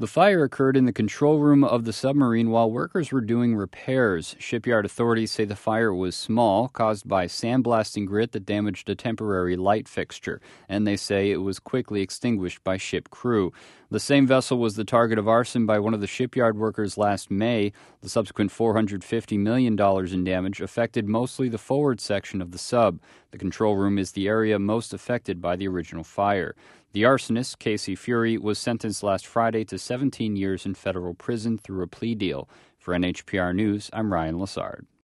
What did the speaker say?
The fire occurred in the control room of the submarine while workers were doing repairs. Shipyard authorities say the fire was small, caused by sandblasting grit that damaged a temporary light fixture, and they say it was quickly extinguished by ship crew. The same vessel was the target of arson by one of the shipyard workers last May. The subsequent $450 million in damage affected mostly the forward section of the sub. The control room is the area most affected by the original fire. The arsonist, Casey Fury, was sentenced last Friday to 17 years in federal prison through a plea deal. For NHPR News, I'm Ryan Lassard.